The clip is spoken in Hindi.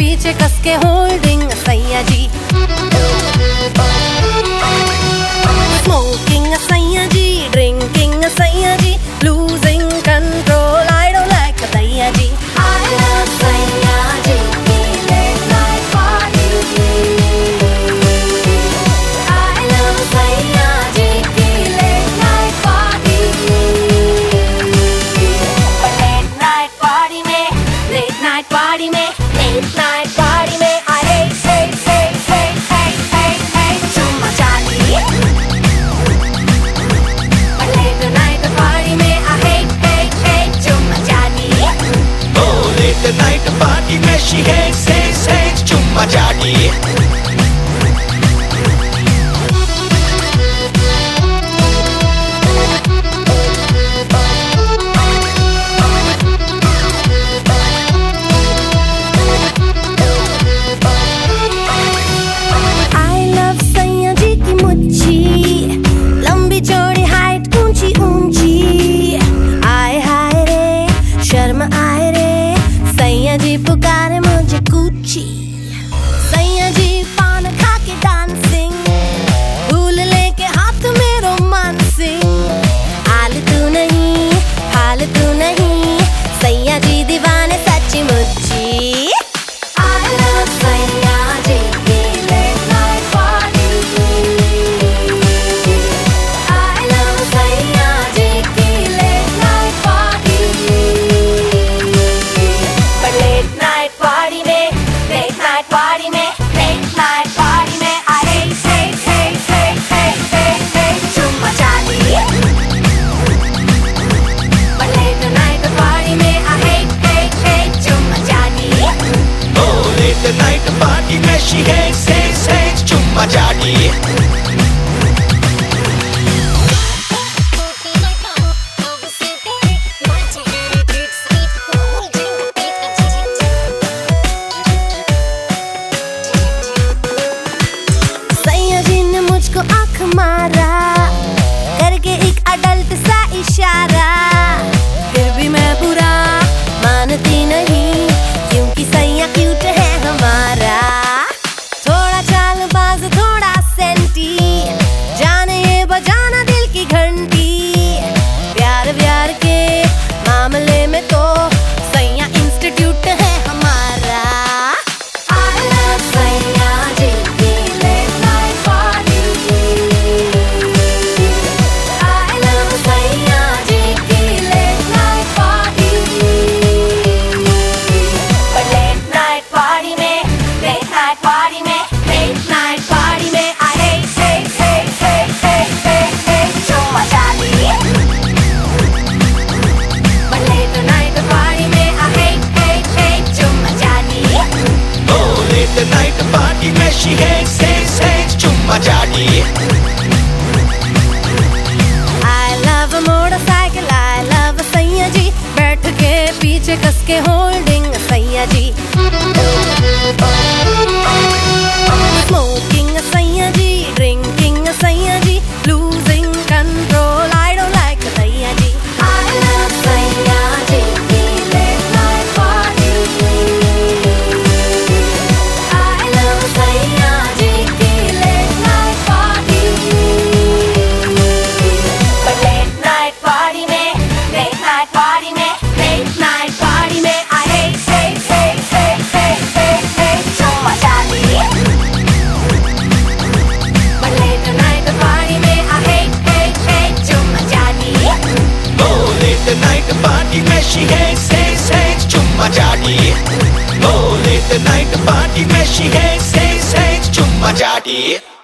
पीछे कस के होल्डिंग सैया जी, स्मोकिंग सैया जी, ड्रिंकिंग सैया जी, losing control I don't like सैया जी। I love सैया जी की late night party, I love सैया जी की late night party, late night party में, late night party में, late night party में I hate चुम्मा चाटी। Late night party में I hate चुम्मा चाटी। Oh, late night party में she hates चुम्मा चाटी। सैया जी पुकारे मुझे कूची, सैया जी पान खा के डांसिंग, फूल लेके हाथ में रोमांसिंग, फालतू नहीं सैया जी दीवाने सच्ची मुच्ची। I love सैया जी की late night party, I love सैया जी की late night party, late night party में, late night party में, late night party में I hate चुम्मा चाटी। Late night party में I hate चुम्मा चाटी। Oh, late night party में she hates चुम्मा चाटी। मुझको आँख मारा करके एक अडल्ट सा इशारा, फिर भी मैं बुरा मानती नहीं क्योंकि सैया क्यूट है हमारा। थोड़ा चालबाज थोड़ा सेंटी, जाने ये बजाना दिल की घंटी, प्यार व्यार के मामले में तो सैया इंस्टीट्यूट है हमारा। I love सैया जी की late night party, I love सैया जी की late night party, late night party में, late night party में, late night party में I hate चुम्मा चाटी। Late night party में I hate चुम्मा चाटी। Oh, late night party में she hates चुम्मा चाटी। I love motorcycle, I love सैया जी, बैठ के पीछे कस के होल्डिंग सैया जी, स्मोकिंग सैया जी, ड्रिंकिंग सैया जी, losing control I don't like सैया जी। I love सैया जी की late night party, I love सैया जी की late night party, late night party में, late night party में, late night party में I hate चुम्मा चाटी। Late night party में I hate चुम्मा चाटी। Oh, late night party में she hates चुम्मा चाटी। Oh, late night party में she hates चुम्मा चाटी।